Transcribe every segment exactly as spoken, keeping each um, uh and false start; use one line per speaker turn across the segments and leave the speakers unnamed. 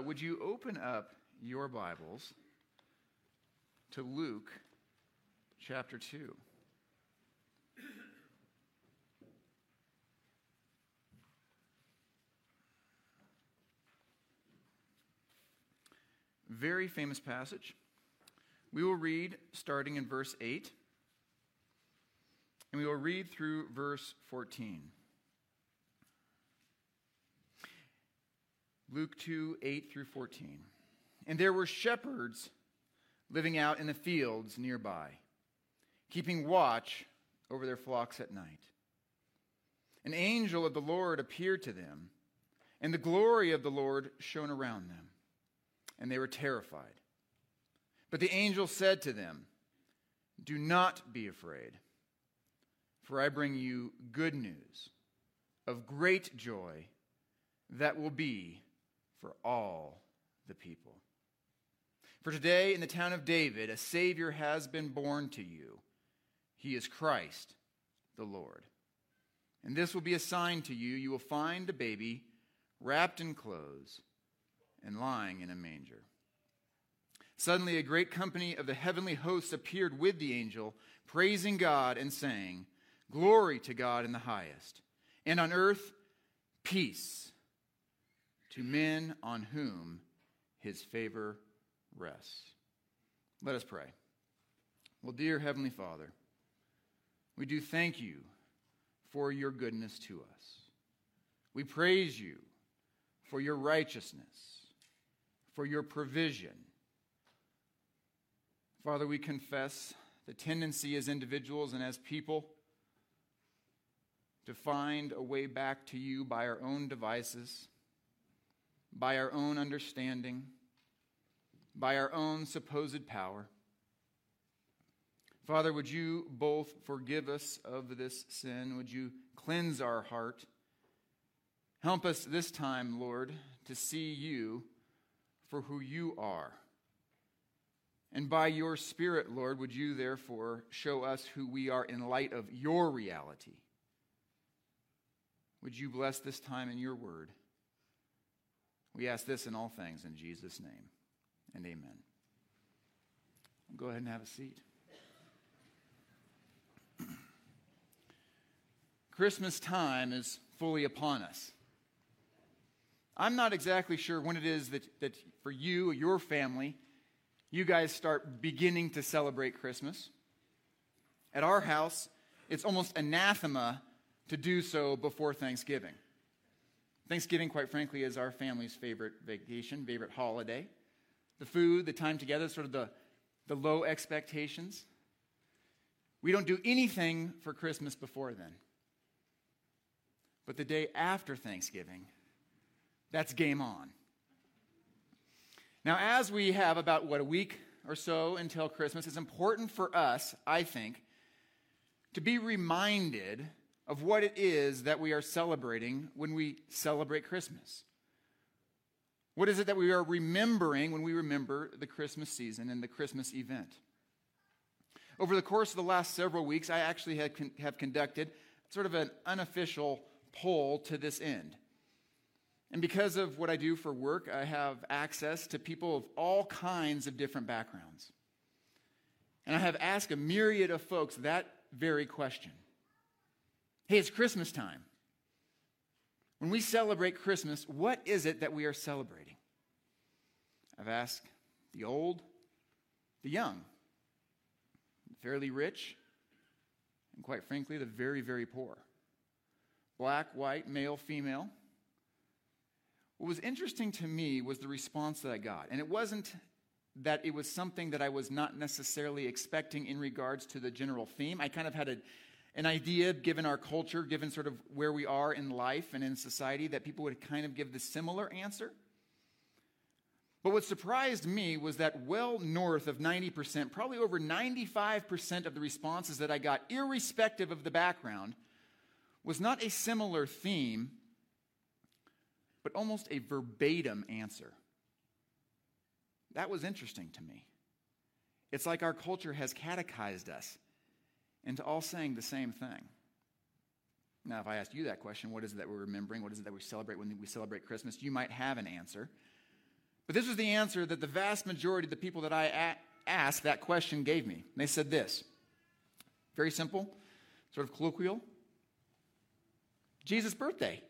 would you open up your Bibles to Luke chapter two? Very famous passage. We will read starting in verse eight, and we will read through verse fourteen. Luke two, eight through fourteen. And there were shepherds living out in the fields nearby, keeping watch over their flocks at night. An angel of the Lord appeared to them, and the glory of the Lord shone around them, and they were terrified. But the angel said to them, "Do not be afraid, for I bring you good news of great joy that will be for all the people. For today in the town of David a Savior has been born to you. He is Christ the Lord. And this will be a sign to you. You will find a baby wrapped in clothes and lying in a manger." Suddenly a great company of the heavenly hosts appeared with the angel, praising God and saying, "Glory to God in the highest, and on earth peace to men on whom his favor rests." Let us pray. Well, dear Heavenly Father, we do thank you for your goodness to us. We praise you for your righteousness, for your provision. Father, we confess the tendency as individuals and as people to find a way back to you by our own devices, by our own understanding, by our own supposed power. Father, would you both forgive us of this sin? Would you cleanse our heart? Help us this time, Lord, to see you for who you are. And by your Spirit, Lord, would you therefore show us who we are in light of your reality? Would you bless this time in your word? We ask this in all things in Jesus' name, and amen. Go ahead and have a seat. Christmas time is fully upon us. I'm not exactly sure when it is that, that for you or your family, you guys start beginning to celebrate Christmas. At our house, it's almost anathema to do so before Thanksgiving. Thanksgiving, quite frankly, is our family's favorite vacation, favorite holiday. The food, the time together, sort of the, the low expectations. We don't do anything for Christmas before then. But the day after Thanksgiving, that's game on. Now, as we have about, what, a week or so until Christmas, it's important for us, I think, to be reminded of what it is that we are celebrating when we celebrate Christmas. What is it that we are remembering when we remember the Christmas season and the Christmas event? Over the course of the last several weeks, I actually have, con- have conducted sort of an unofficial poll to this end. And because of what I do for work, I have access to people of all kinds of different backgrounds. And I have asked a myriad of folks that very question. Hey, it's Christmas time. When we celebrate Christmas, what is it that we are celebrating? I've asked the old, the young, the fairly rich, and quite frankly, the very, very poor. Black, white, male, female. What was interesting to me was the response that I got. And it wasn't that it was something that I was not necessarily expecting in regards to the general theme. I kind of had a, an idea, given our culture, given sort of where we are in life and in society, that people would kind of give the similar answer. But what surprised me was that well north of ninety percent, probably over ninety-five percent of the responses that I got, irrespective of the background, was not a similar theme, but almost a verbatim answer. That was interesting to me. It's like our culture has catechized us into all saying the same thing. Now, if I asked you that question, what is it that we're remembering? What is it that we celebrate when we celebrate Christmas? You might have an answer. But this was the answer that the vast majority of the people that I a- asked that question gave me. They said this, very simple, sort of colloquial, Jesus' birthday.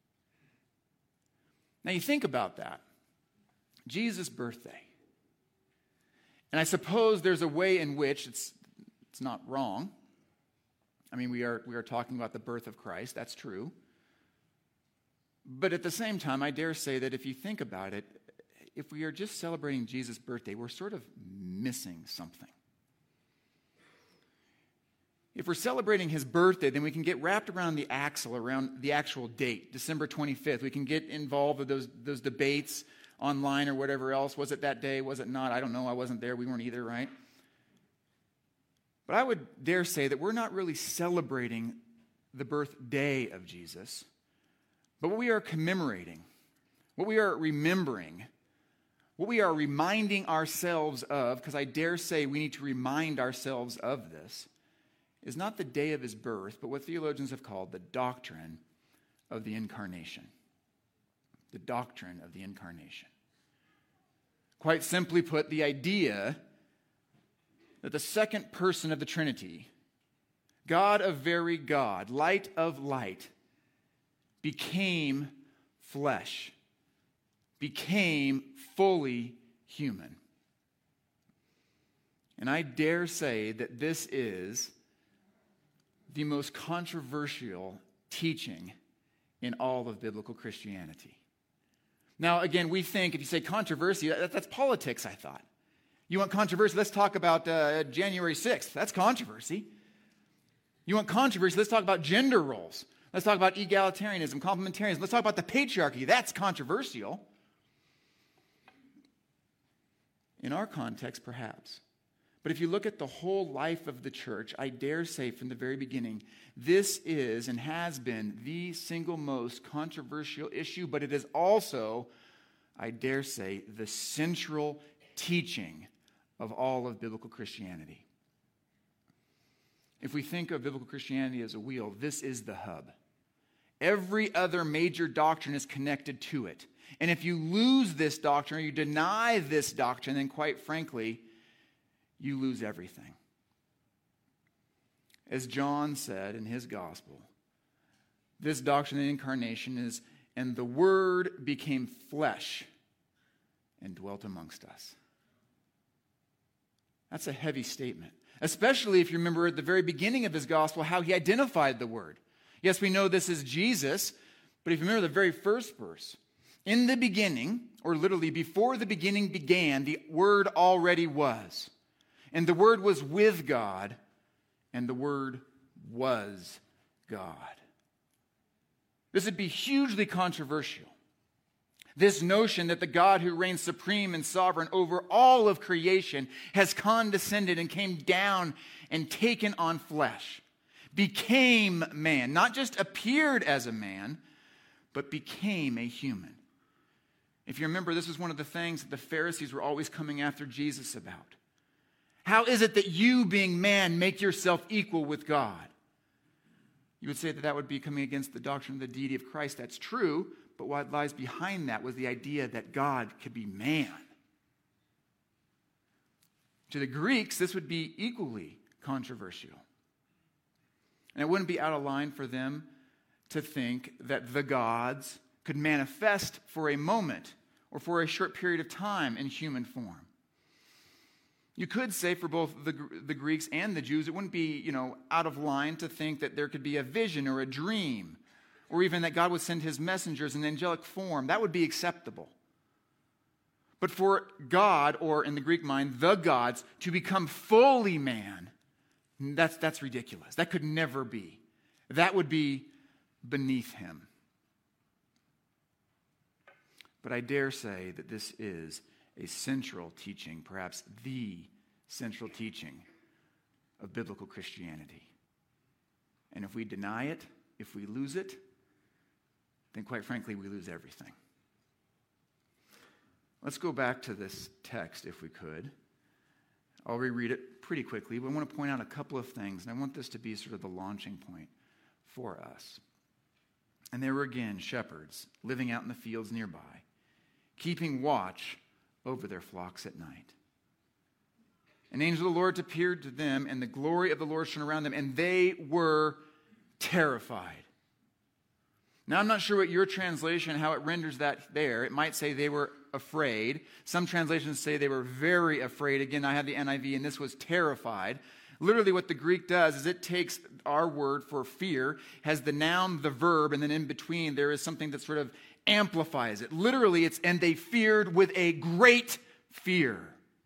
Now you think about that. Jesus' birthday. And I suppose there's a way in which it's it's not wrong. I mean, we are we are talking about the birth of Christ. That's true. But at the same time, I dare say that if you think about it, if we are just celebrating Jesus' birthday, we're sort of missing something. If we're celebrating his birthday, then we can get wrapped around the axle, around the actual date, December twenty-fifth. We can get involved with those, those debates online or whatever else. Was it that day? Was it not? I don't know. I wasn't there. We weren't either, right? But I would dare say that we're not really celebrating the birthday of Jesus, but what we are commemorating, what we are remembering, what we are reminding ourselves of, because I dare say we need to remind ourselves of this, is not the day of his birth, but what theologians have called the doctrine of the incarnation. The doctrine of the incarnation. Quite simply put, the idea that the second person of the Trinity, God of very God, light of light, became flesh, became fully human. And I dare say that this is the most controversial teaching in all of biblical Christianity. Now, again, we think, if you say controversy, that, that's politics, I thought. You want controversy? Let's talk about uh, January sixth. That's controversy. You want controversy? Let's talk about gender roles. Let's talk about egalitarianism, complementarianism. Let's talk about the patriarchy. That's controversial. In our context, perhaps. But if you look at the whole life of the church, I dare say from the very beginning, this is and has been the single most controversial issue, but it is also, I dare say, the central teaching of all of biblical Christianity. If we think of biblical Christianity as a wheel, this is the hub. Every other major doctrine is connected to it. And if you lose this doctrine or you deny this doctrine, then quite frankly, you lose everything. As John said in his gospel, this doctrine of the incarnation is, and the Word became flesh and dwelt amongst us. That's a heavy statement, especially if you remember at the very beginning of his gospel how he identified the Word. Yes, we know this is Jesus, but if you remember the very first verse, in the beginning, or literally before the beginning began, the Word already was. And the Word was with God, and the Word was God. This would be hugely controversial. This notion that the God who reigns supreme and sovereign over all of creation has condescended and came down and taken on flesh, became man, not just appeared as a man, but became a human. If you remember, this was one of the things that the Pharisees were always coming after Jesus about. How is it that you, being man, make yourself equal with God? You would say that that would be coming against the doctrine of the deity of Christ. That's true, but what lies behind that was the idea that God could be man. To the Greeks, this would be equally controversial. And it wouldn't be out of line for them to think that the gods could manifest for a moment or for a short period of time in human form. You could say for both the, the Greeks and the Jews, it wouldn't be, you know, out of line to think that there could be a vision or a dream, or even that God would send his messengers in angelic form. That would be acceptable. But for God, or in the Greek mind, the gods, to become fully man, that's, that's ridiculous. That could never be. That would be beneath him. But I dare say that this is a central teaching, perhaps the central teaching of biblical Christianity. And if we deny it, if we lose it, then quite frankly, we lose everything. Let's go back to this text, if we could. I'll reread it pretty quickly, but I want to point out a couple of things, and I want this to be sort of the launching point for us. And there were again shepherds living out in the fields nearby, keeping watch over their flocks at night. An angel of the Lord appeared to them, and the glory of the Lord shone around them, and they were terrified. Now, I'm not sure what your translation, how it renders that there. It might say they were afraid. Some translations say they were very afraid. Again, I have the N I V, and this was terrified. Literally, what the Greek does is it takes our word for fear, has the noun, the verb, and then in between there is something that sort of amplifies it. Literally, it's, and they feared with a great fear.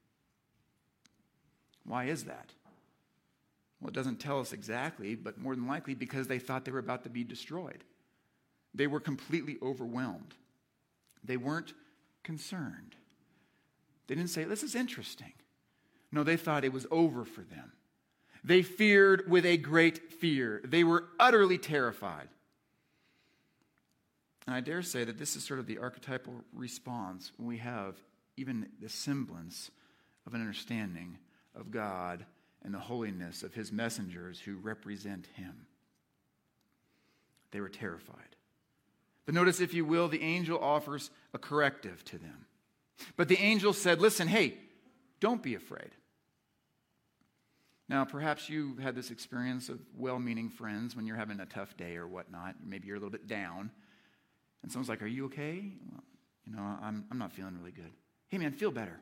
Why is that? Well, it doesn't tell us exactly, but more than likely because they thought they were about to be destroyed. They were completely overwhelmed. They weren't concerned. They didn't say, this is interesting. No, they thought it was over for them. They feared with a great fear. They were utterly terrified. And I dare say that this is sort of the archetypal response when we have even the semblance of an understanding of God and the holiness of his messengers who represent him. They were terrified. But notice, if you will, the angel offers a corrective to them. But the angel said, listen, hey, don't be afraid. Now, perhaps you had this experience of well-meaning friends when you're having a tough day or whatnot. Maybe you're a little bit down. And someone's like, are you okay? Well, you know, I'm, I'm not feeling really good. Hey, man, feel better.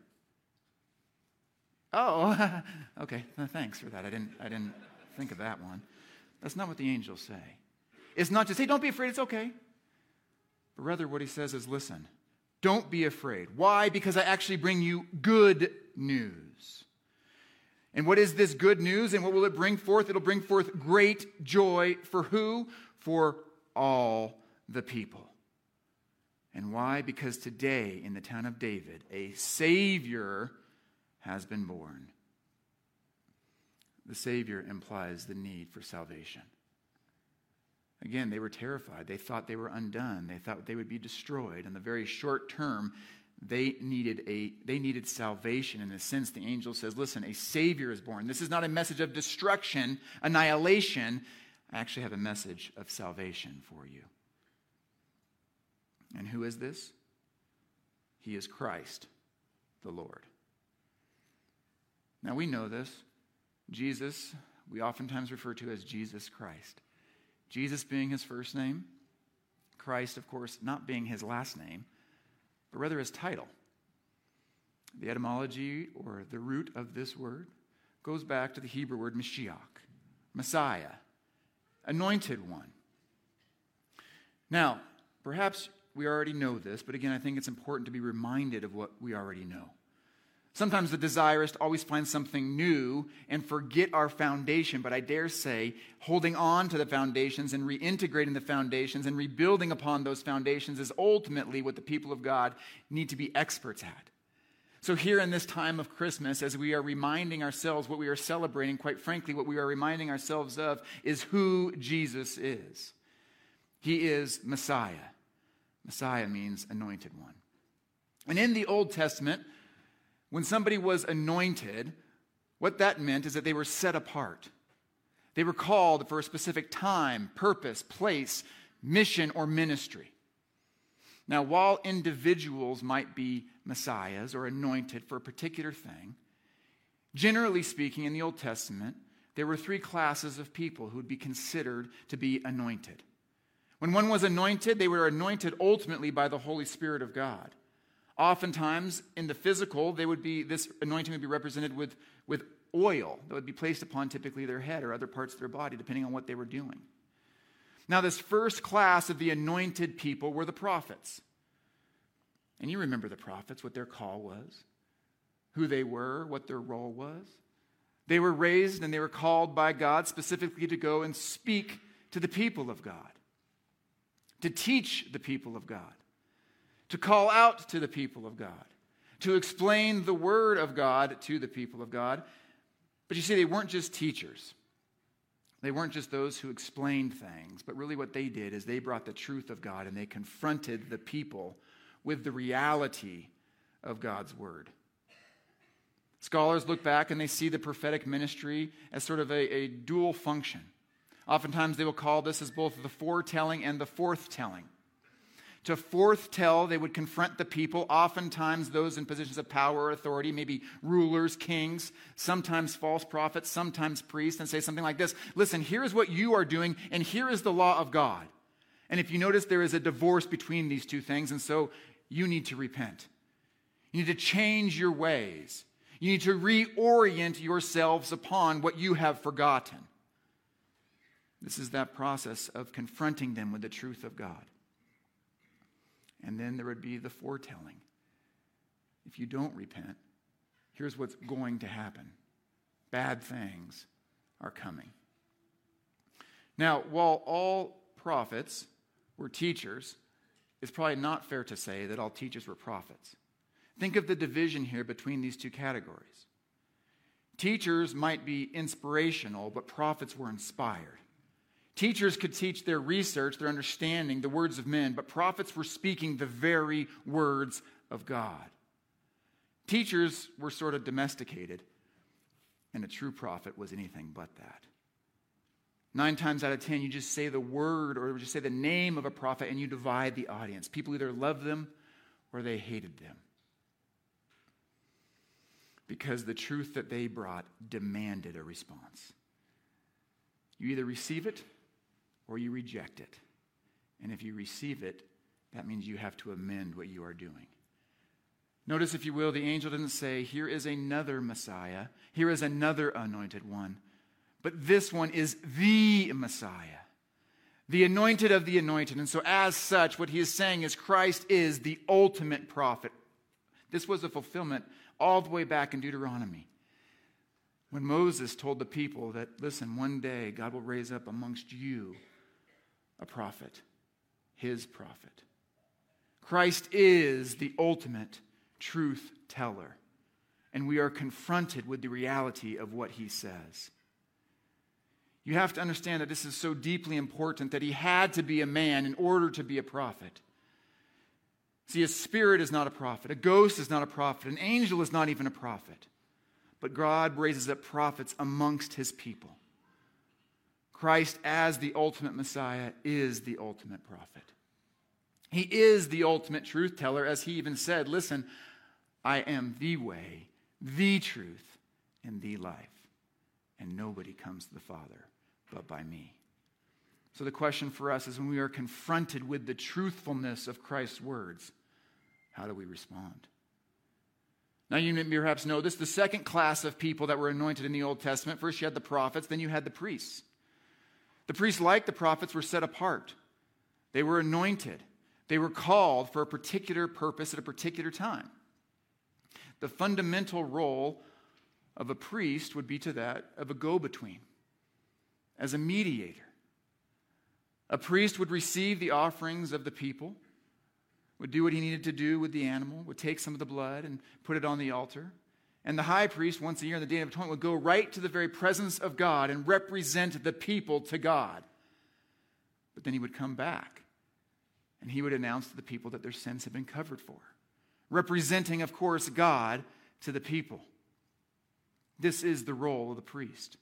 Oh, okay. Thanks for that. I didn't, I didn't think of that one. That's not what the angels say. It's not just, hey, don't be afraid. It's okay. But rather what he says is, listen, don't be afraid. Why? Because I actually bring you good news. And what is this good news and what will it bring forth? It'll bring forth great joy for who? For all the people. And why? Because today in the town of David, a Savior has been born. The Savior implies the need for salvation. Again, they were terrified. They thought they were undone. They thought they would be destroyed. In the very short term, they needed a they needed salvation. In a sense, the angel says, listen, a Savior is born. This is not a message of destruction, annihilation. I actually have a message of salvation for you. And who is this? He is Christ, the Lord. Now we know this. Jesus, we oftentimes refer to as Jesus Christ. Jesus being his first name, Christ, of course, not being his last name, but rather his title. The etymology or the root of this word goes back to the Hebrew word Mashiach, Messiah, anointed one. Now, perhaps we already know this, but again, I think it's important to be reminded of what we already know. Sometimes the desire is to always find something new and forget our foundation, but I dare say holding on to the foundations and reintegrating the foundations and rebuilding upon those foundations is ultimately what the people of God need to be experts at. So here in this time of Christmas, as we are reminding ourselves what we are celebrating, quite frankly, what we are reminding ourselves of is who Jesus is. He is Messiah. Messiah means anointed one. And in the Old Testament, when somebody was anointed, what that meant is that they were set apart. They were called for a specific time, purpose, place, mission, or ministry. Now, while individuals might be messiahs or anointed for a particular thing, generally speaking, in the Old Testament, there were three classes of people who would be considered to be anointed. When one was anointed, they were anointed ultimately by the Holy Spirit of God. Oftentimes, in the physical, they would be this anointing would be represented with, with oil that would be placed upon typically their head or other parts of their body, depending on what they were doing. Now, this first class of the anointed people were the prophets. And you remember the prophets, what their call was, who they were, what their role was. They were raised and they were called by God specifically to go and speak to the people of God, to teach the people of God, to call out to the people of God, to explain the word of God to the people of God. But you see, they weren't just teachers. They weren't just those who explained things, but really what they did is they brought the truth of God and they confronted the people with the reality of God's word. Scholars look back and they see the prophetic ministry as sort of a, a dual function. Oftentimes they will call this as both the foretelling and the forthtelling. To foretell, they would confront the people, oftentimes those in positions of power or authority, maybe rulers, kings, sometimes false prophets, sometimes priests, and say something like this: listen, here is what you are doing, and here is the law of God. And if you notice, there is a divorce between these two things, and so you need to repent. You need to change your ways. You need to reorient yourselves upon what you have forgotten. This is that process of confronting them with the truth of God. And then there would be the foretelling. If you don't repent, here's what's going to happen. Bad things are coming. Now, while all prophets were teachers, it's probably not fair to say that all teachers were prophets. Think of the division here between these two categories. Teachers might be inspirational, but prophets were inspired. Teachers could teach their research, their understanding, the words of men, but prophets were speaking the very words of God. Teachers were sort of domesticated, and a true prophet was anything but that. Nine times out of ten, you just say the word or just say the name of a prophet and you divide the audience. People either loved them or they hated them, because the truth that they brought demanded a response. You either receive it or you reject it. And if you receive it, that means you have to amend what you are doing. Notice, if you will, the angel didn't say, here is another Messiah, here is another anointed one, but this one is the Messiah, the anointed of the anointed. And so as such, what he is saying is Christ is the ultimate prophet. This was a fulfillment all the way back in Deuteronomy, when Moses told the people that, listen, one day God will raise up amongst you a prophet, his prophet. Christ is the ultimate truth teller, and we are confronted with the reality of what he says. You have to understand that this is so deeply important that he had to be a man in order to be a prophet. See, a spirit is not a prophet. A ghost is not a prophet. An angel is not even a prophet. But God raises up prophets amongst his people. Christ, as the ultimate Messiah, is the ultimate prophet. He is the ultimate truth teller, as he even said, listen, I am the way, the truth, and the life. And nobody comes to the Father but by me. So the question for us is, when we are confronted with the truthfulness of Christ's words, how do we respond? Now, you may perhaps know this. The second class of people that were anointed in the Old Testament, first you had the prophets, then you had the priests. The priests, like the prophets, were set apart. They were anointed. They were called for a particular purpose at a particular time. The fundamental role of a priest would be to that of a go-between, as a mediator. A priest would receive the offerings of the people, would do what he needed to do with the animal, would take some of the blood and put it on the altar. And the high priest, once a year on the Day of Atonement, would go right to the very presence of God and represent the people to God. But then he would come back, and he would announce to the people that their sins had been covered for, representing, of course, God to the people. This is the role of the priest.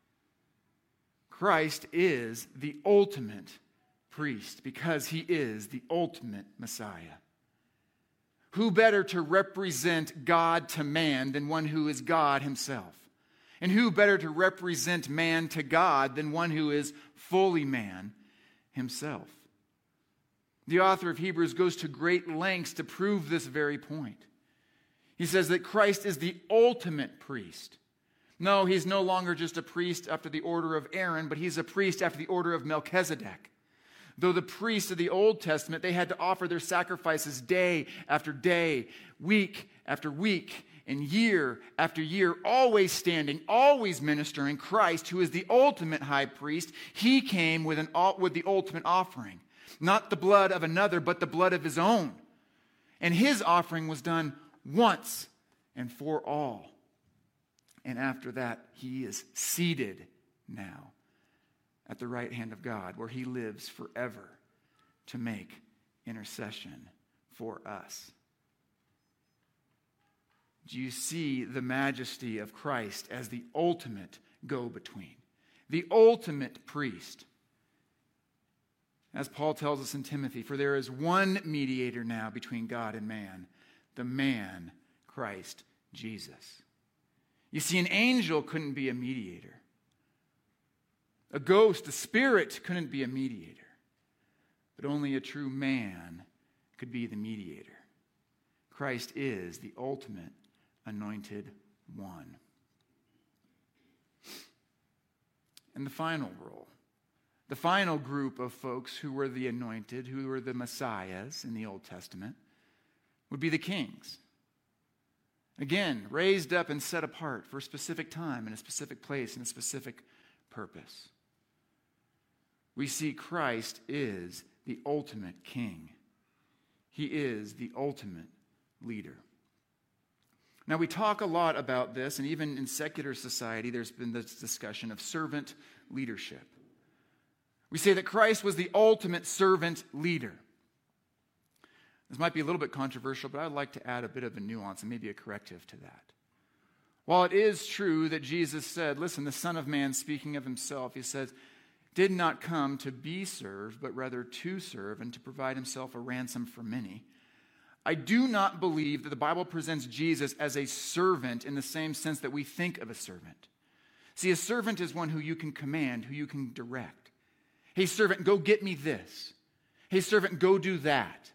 Christ is the ultimate priest because he is the ultimate Messiah. Who better to represent God to man than one who is God himself? And who better to represent man to God than one who is fully man himself? The author of Hebrews goes to great lengths to prove this very point. He says that Christ is the ultimate priest. No, he's no longer just a priest after the order of Aaron, but he's a priest after the order of Melchizedek. Though the priests of the Old Testament, they had to offer their sacrifices day after day, week after week, and year after year, always standing, always ministering. Christ, who is the ultimate high priest, he came with, an, with the ultimate offering. Not the blood of another, but the blood of his own. And his offering was done once and for all. And after that, he is seated now at the right hand of God, where he lives forever to make intercession for us. Do you see the majesty of Christ as the ultimate go-between, the ultimate priest? As Paul tells us in Timothy, for there is one mediator now between God and man, the man, Christ Jesus. You see, an angel couldn't be a mediator. A ghost, a spirit couldn't be a mediator. But only a true man could be the mediator. Christ is the ultimate anointed one. And the final role, the final group of folks who were the anointed, who were the messiahs in the Old Testament, would be the kings. Again, raised up and set apart for a specific time and a specific place and a specific purpose. We see Christ is the ultimate king. He is the ultimate leader. Now, we talk a lot about this, and even in secular society, there's been this discussion of servant leadership. We say that Christ was the ultimate servant leader. This might be a little bit controversial, but I'd like to add a bit of a nuance and maybe a corrective to that. While it is true that Jesus said, listen, the Son of Man, speaking of himself, he says, did not come to be served, but rather to serve and to provide himself a ransom for many. I do not believe that the Bible presents Jesus as a servant in the same sense that we think of a servant. See, a servant is one who you can command, who you can direct. Hey, servant, go get me this. Hey, servant, go do that.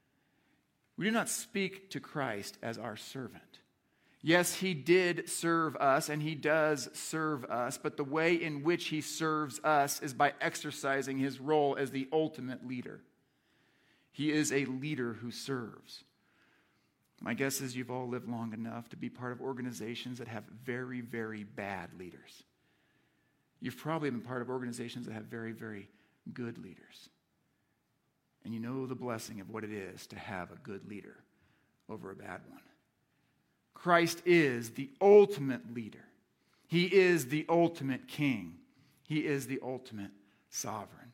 We do not speak to Christ as our servant. Yes, he did serve us, and he does serve us, but the way in which he serves us is by exercising his role as the ultimate leader. He is a leader who serves. My guess is you've all lived long enough to be part of organizations that have very, very bad leaders. You've probably been part of organizations that have very, very good leaders. And you know the blessing of what it is to have a good leader over a bad one. Christ is the ultimate leader. He is the ultimate king. He is the ultimate sovereign.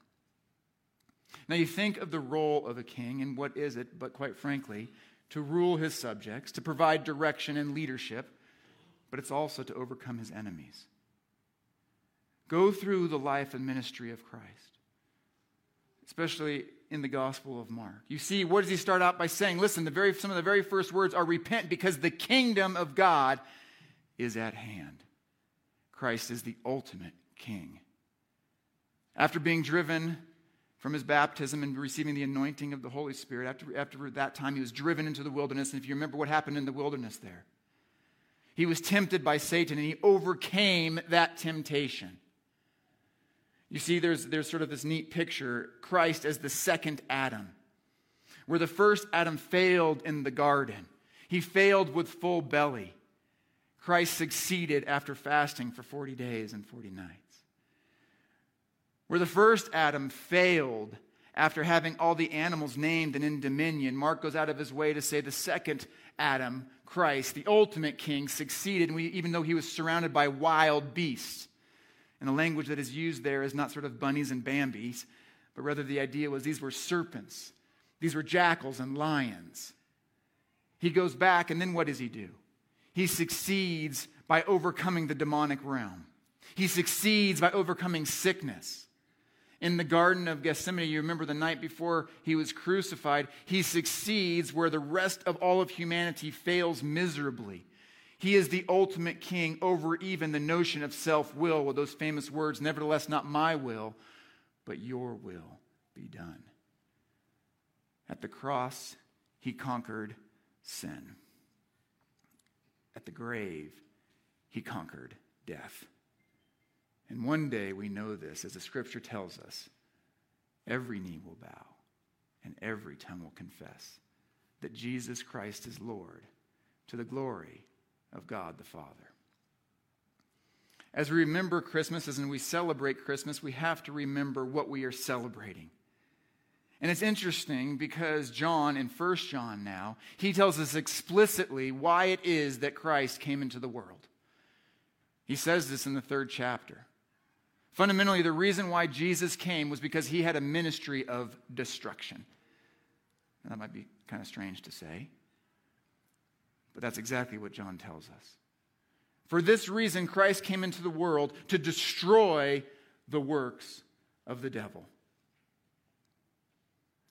Now you think of the role of a king, and what is it, but quite frankly, to rule his subjects, to provide direction and leadership, but it's also to overcome his enemies. Go through the life and ministry of Christ, especially in the Gospel of Mark. You see, what does he start out by saying? Listen, the very, some of the very first words are repent because the kingdom of God is at hand. Christ is the ultimate king. After being driven from his baptism and receiving the anointing of the Holy Spirit, after, after that time he was driven into the wilderness. And if you remember what happened in the wilderness there, he was tempted by Satan and he overcame that temptation. You see, there's, there's sort of this neat picture, Christ as the second Adam. Where the first Adam failed in the garden. He failed with full belly. Christ succeeded after fasting for forty days and forty nights. Where the first Adam failed after having all the animals named and in dominion, Mark goes out of his way to say the second Adam, Christ, the ultimate king, succeeded, and we, even though he was surrounded by wild beasts. And the language that is used there is not sort of bunnies and Bambis, but rather the idea was these were serpents. These were jackals and lions. He goes back, and then what does he do? He succeeds by overcoming the demonic realm. He succeeds by overcoming sickness. In the Garden of Gethsemane, you remember the night before he was crucified, he succeeds where the rest of all of humanity fails miserably. He is the ultimate king over even the notion of self-will with those famous words, nevertheless, not my will, but your will be done. At the cross, he conquered sin. At the grave, he conquered death. And one day we know this, as the scripture tells us, every knee will bow and every tongue will confess that Jesus Christ is Lord, to the glory of God the Father. As we remember Christmas, as we celebrate Christmas, we have to remember what we are celebrating. And it's interesting because John, in First John now, he tells us explicitly why it is that Christ came into the world. He says this in the third chapter. Fundamentally, the reason why Jesus came was because he had a ministry of destruction. And that might be kind of strange to say, but that's exactly what John tells us. For this reason, Christ came into the world to destroy the works of the devil.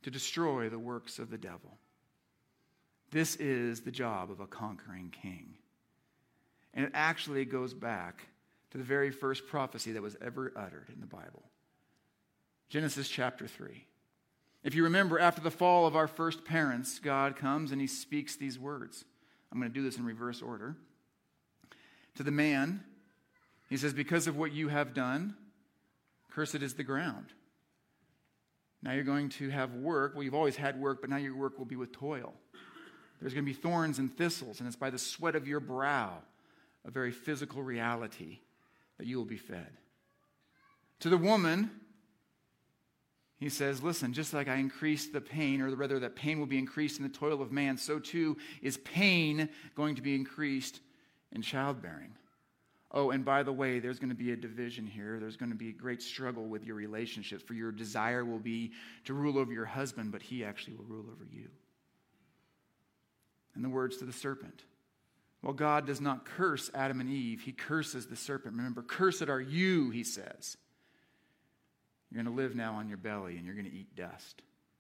to destroy the works of the devil. This is the job of a conquering king. And it actually goes back to the very first prophecy that was ever uttered in the Bible. Genesis chapter three. If you remember, after the fall of our first parents, God comes and he speaks these words. I'm going to do this in reverse order. To the man, he says, because of what you have done, cursed is the ground. Now you're going to have work. Well, you've always had work, but now your work will be with toil. There's going to be thorns and thistles, and it's by the sweat of your brow, a very physical reality, that you will be fed. To the woman, he says, listen, just like I increased the pain, or rather that pain will be increased in the toil of man, so too is pain going to be increased in childbearing. Oh, and by the way, there's going to be a division here. There's going to be a great struggle with your relationships, for your desire will be to rule over your husband, but he actually will rule over you. And the words to the serpent. Well, God does not curse Adam and Eve. He curses the serpent. Remember, cursed are you, he says. You're going to live now on your belly, and you're going to eat dust.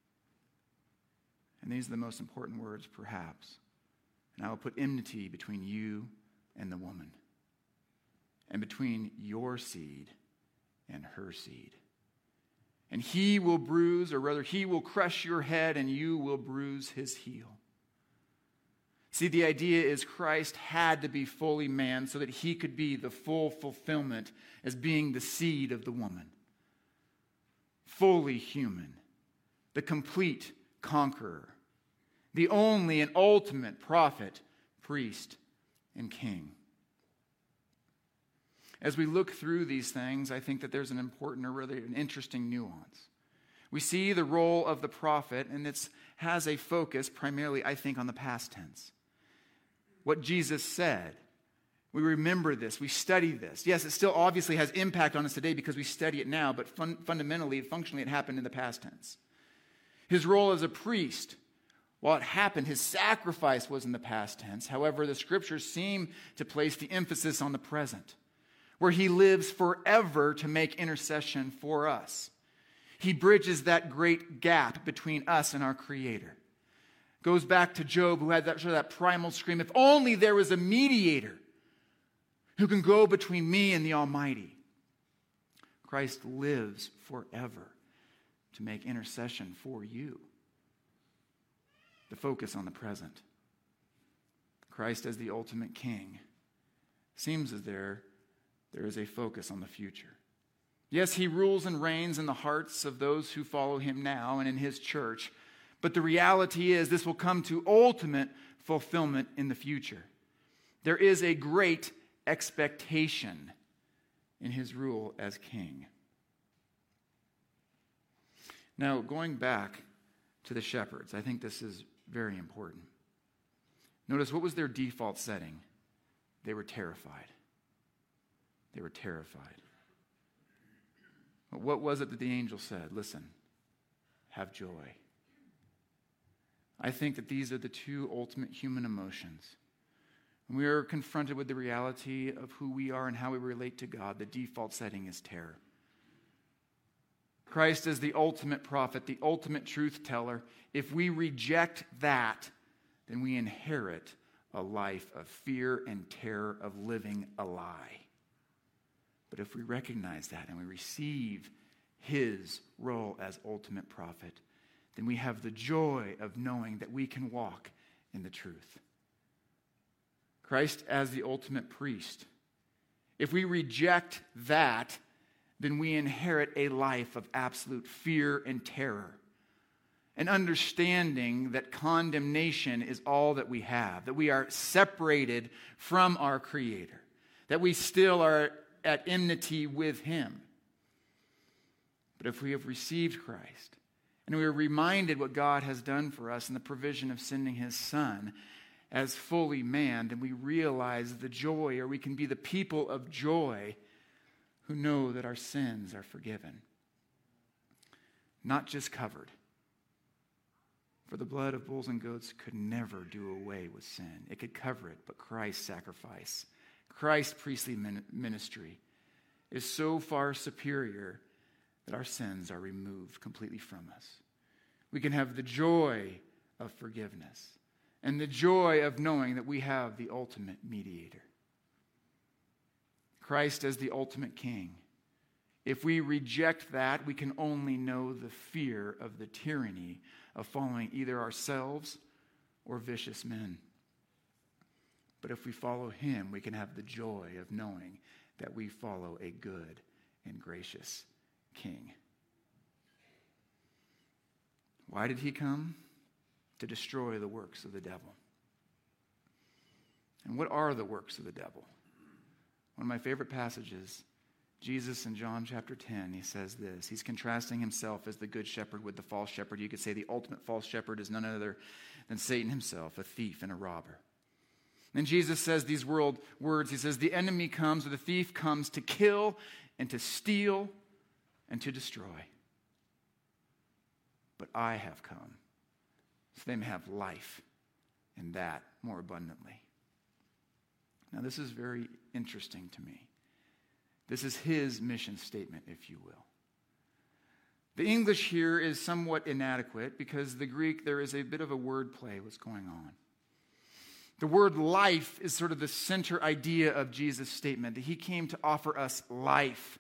And these are the most important words, perhaps. And I will put enmity between you and the woman, and between your seed and her seed. And he will bruise, or rather, he will crush your head, and you will bruise his heel. See, the idea is Christ had to be fully man so that he could be the full fulfillment as being the seed of the woman. Fully human, the complete conqueror, the only and ultimate prophet, priest, and king. As we look through these things, I think that there's an important or really an interesting nuance. We see the role of the prophet, and it has a focus primarily, I think, on the past tense. What Jesus said. We remember this. We study this. Yes, it still obviously has impact on us today because we study it now, but fun- fundamentally, functionally, it happened in the past tense. His role as a priest, while it happened, his sacrifice was in the past tense. However, the scriptures seem to place the emphasis on the present, where he lives forever to make intercession for us. He bridges that great gap between us and our Creator. Goes back to Job, who had that, sort of that primal scream, if only there was a mediator who can go between me and the Almighty. Christ lives forever to make intercession for you. The focus on the present. Christ as the ultimate king. Seems as there, there is a focus on the future. Yes, he rules and reigns in the hearts of those who follow him now and in his church. But the reality is this will come to ultimate fulfillment in the future. There is a great expectation in his rule as king. Now, going back to the shepherds, I think this is very important. Notice, what was their default setting? They were terrified. They were terrified. But what was it that the angel said? Listen, have joy. I think that these are the two ultimate human emotions. When we are confronted with the reality of who we are and how we relate to God, the default setting is terror. Christ is the ultimate prophet, the ultimate truth teller. If we reject that, then we inherit a life of fear and terror, of living a lie. But if we recognize that and we receive his role as ultimate prophet, then we have the joy of knowing that we can walk in the truth. Christ as the ultimate priest. If we reject that, then we inherit a life of absolute fear and terror. An understanding that condemnation is all that we have, that we are separated from our Creator, that we still are at enmity with him. But if we have received Christ, and we are reminded what God has done for us in the provision of sending his Son as fully man, then we realize the joy, or we can be the people of joy who know that our sins are forgiven. Not just covered. For the blood of bulls and goats could never do away with sin. It could cover it, but Christ's sacrifice, Christ's priestly ministry is so far superior that our sins are removed completely from us. We can have the joy of forgiveness and the joy of knowing that we have the ultimate mediator. Christ as the ultimate king. If we reject that, we can only know the fear of the tyranny of following either ourselves or vicious men. But if we follow him, we can have the joy of knowing that we follow a good and gracious king. Why did he come? To destroy the works of the devil. And what are the works of the devil? One of my favorite passages, Jesus in John chapter ten, he says this. He's contrasting himself as the good shepherd with the false shepherd. You could say the ultimate false shepherd is none other than Satan himself, a thief and a robber. And Jesus says these world words. He says, the enemy comes, or the thief comes, to kill and to steal and to destroy. But I have come, so they may have life, and that more abundantly. Now, this is very interesting to me. This is his mission statement, if you will. The English here is somewhat inadequate because the Greek, there is a bit of a word play what's going on. The word life is sort of the center idea of Jesus' statement, that he came to offer us life.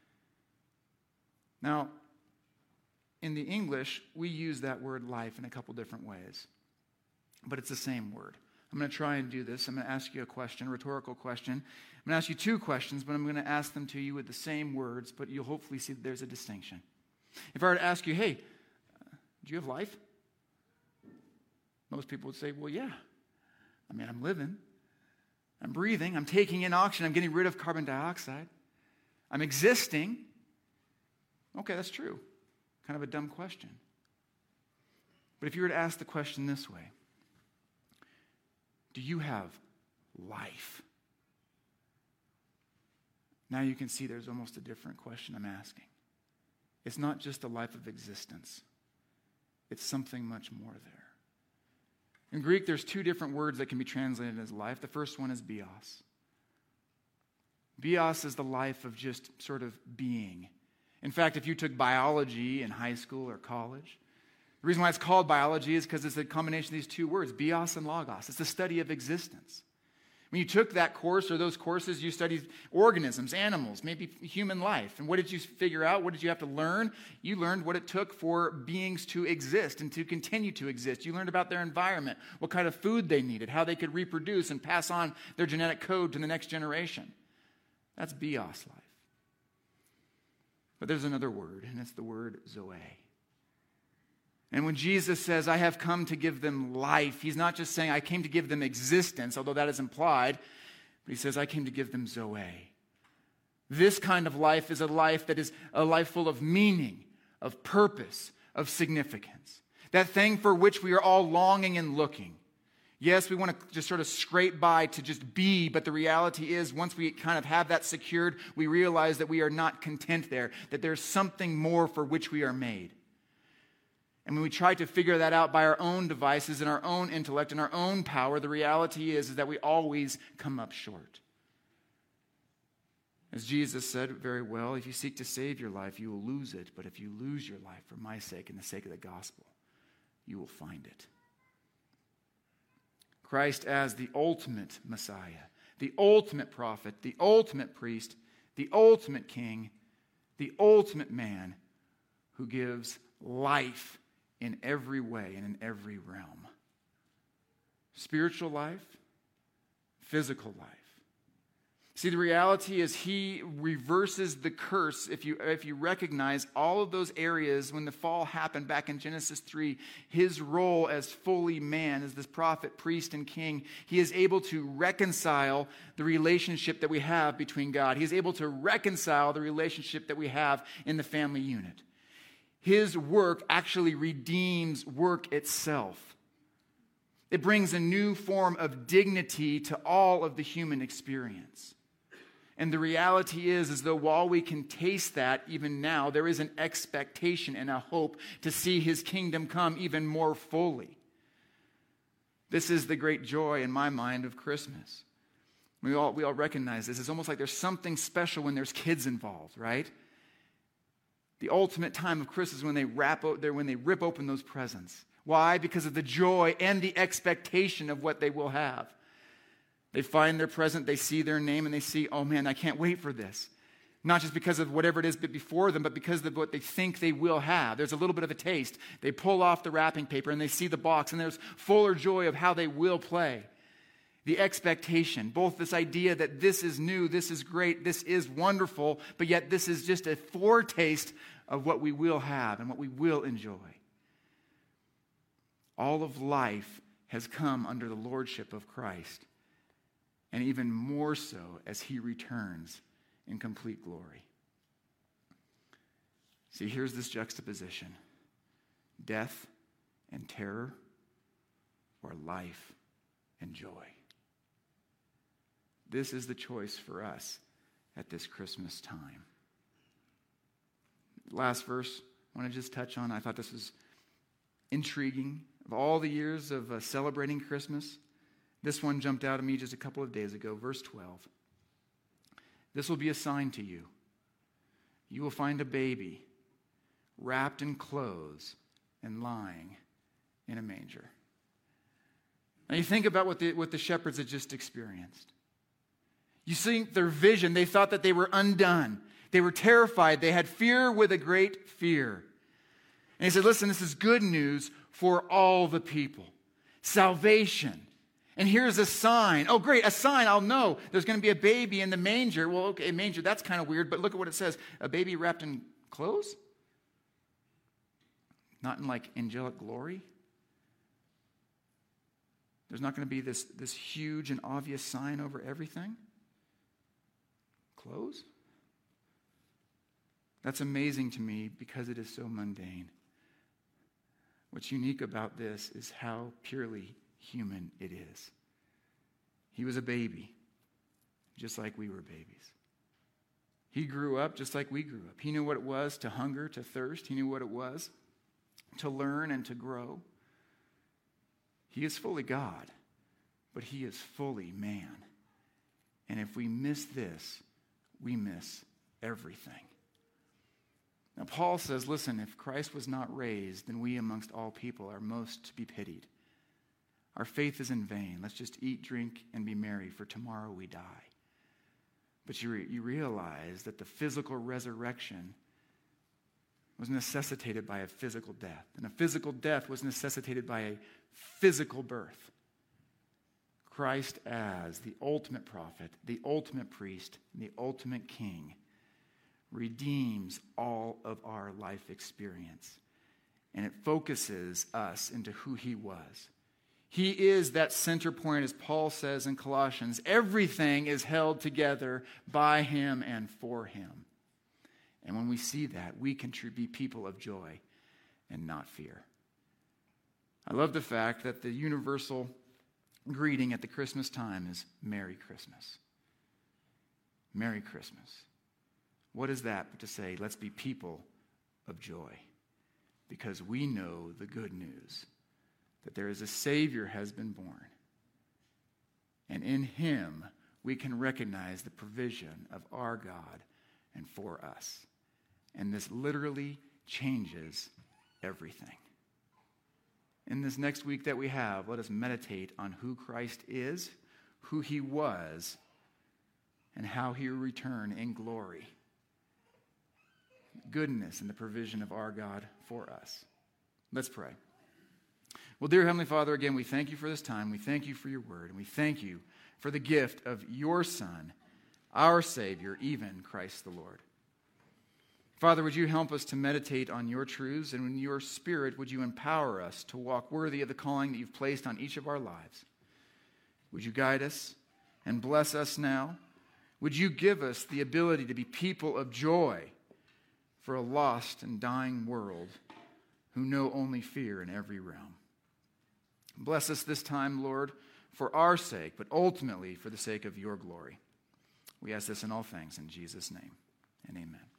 Now, in the English, we use that word life in a couple different ways, but it's the same word. I'm going to try and do this. I'm going to ask you a question, a rhetorical question. I'm going to ask you two questions, but I'm going to ask them to you with the same words, but you'll hopefully see that there's a distinction. If I were to ask you, hey, uh, do you have life? Most people would say, well, yeah. I mean, I'm living. I'm breathing. I'm taking in oxygen. I'm getting rid of carbon dioxide. I'm existing. Okay, that's true. Kind of a dumb question. But if you were to ask the question this way, do you have life? Now you can see there's almost a different question I'm asking. It's not just a life of existence. It's something much more there. In Greek, there's two different words that can be translated as life. The first one is bios. Bios is the life of just sort of being. In fact, if you took biology in high school or college, the reason why it's called biology is because it's a combination of these two words, bios and logos. It's the study of existence. When you took that course or those courses, you studied organisms, animals, maybe human life. And what did you figure out? What did you have to learn? You learned what it took for beings to exist and to continue to exist. You learned about their environment, what kind of food they needed, how they could reproduce and pass on their genetic code to the next generation. That's bios life. But there's another word, and it's the word zoe. And when Jesus says, I have come to give them life, he's not just saying, I came to give them existence, although that is implied, but he says, I came to give them zoe. This kind of life is a life that is a life full of meaning, of purpose, of significance. That thing for which we are all longing and looking. Yes, we want to just sort of scrape by to just be, but the reality is once we kind of have that secured, we realize that we are not content there, that there's something more for which we are made. And when we try to figure that out by our own devices and our own intellect and our own power, the reality is, is that we always come up short. As Jesus said very well, if you seek to save your life, you will lose it. But if you lose your life for my sake and the sake of the gospel, you will find it. Christ as the ultimate Messiah, the ultimate prophet, the ultimate priest, the ultimate king, the ultimate man who gives life in every way and in every realm. Spiritual life, physical life. See, the reality is he reverses the curse. If you, if you recognize all of those areas when the fall happened back in Genesis three, his role as fully man, as this prophet, priest, and king, he is able to reconcile the relationship that we have between God. He is able to reconcile the relationship that we have in the family unit. His work actually redeems work itself. It brings a new form of dignity to all of the human experience. And the reality is, is though while we can taste that even now, there is an expectation and a hope to see his kingdom come even more fully. This is the great joy in my mind of Christmas. We all, we all recognize this. It's almost like there's something special when there's kids involved, right? The ultimate time of Christmas when they wrap o- when they rip open those presents. Why? Because of the joy and the expectation of what they will have. They find their present, they see their name, and they see, oh man, I can't wait for this. Not just because of whatever it is before them, but because of what they think they will have. There's a little bit of a taste. They pull off the wrapping paper and they see the box, and there's fuller joy of how they will play. The expectation, both this idea that this is new, this is great, this is wonderful, but yet this is just a foretaste of what we will have and what we will enjoy. All of life has come under the lordship of Christ, and even more so as he returns in complete glory. See, here's this juxtaposition: death and terror, or life and joy. This is the choice for us at this Christmas time. Last verse I want to just touch on. I thought this was intriguing. Of all the years of uh, celebrating Christmas, this one jumped out at me just a couple of days ago. Verse twelve. This will be a sign to you. You will find a baby wrapped in clothes and lying in a manger. Now you think about what the, what the shepherds had just experienced. You see their vision. They thought that they were undone. They were terrified. They had fear with a great fear. And he said, listen, this is good news for all the people. Salvation. And here's a sign. Oh, great, a sign. I'll know. There's going to be a baby in the manger. Well, okay, manger, that's kind of weird, but look at what it says. A baby wrapped in clothes? Not in like angelic glory? There's not going to be this, this huge and obvious sign over everything? Clothes? That's amazing to me because it is so mundane. What's unique about this is how purely human it is. He was a baby, just like we were babies. He grew up just like we grew up. He knew what it was to hunger, to thirst. He knew what it was to learn and to grow. He is fully God, but he is fully man. And if we miss this, we miss everything. Now, Paul says, listen, if Christ was not raised, then we amongst all people are most to be pitied. Our faith is in vain. Let's just eat, drink, and be merry, for tomorrow we die. But you, re- you realize that the physical resurrection was necessitated by a physical death. And a physical death was necessitated by a physical birth. Christ as the ultimate prophet, the ultimate priest, and the ultimate king redeems all of our life experience. And it focuses us into who he was. He is that center point, as Paul says in Colossians. Everything is held together by him and for him. And when we see that, we can be people of joy and not fear. I love the fact that the universal greeting at the Christmas time is Merry Christmas. Merry Christmas. What is that but to say, let's be people of joy? Because we know the good news that there is a Savior has been born. And in him, we can recognize the provision of our God and for us. And this literally changes everything. In this next week that we have, let us meditate on who Christ is, who he was, and how he will return in glory. Goodness and the provision of our God for us. Let's pray. Well, dear Heavenly Father, again, we thank you for this time. We thank you for your word. And we thank you for the gift of your Son, our Savior, even Christ the Lord. Father, would you help us to meditate on your truths, and in your Spirit, would you empower us to walk worthy of the calling that you've placed on each of our lives? Would you guide us and bless us now? Would you give us the ability to be people of joy for a lost and dying world who know only fear in every realm? Bless us this time, Lord, for our sake, but ultimately for the sake of your glory. We ask this in all things in Jesus' name, and amen.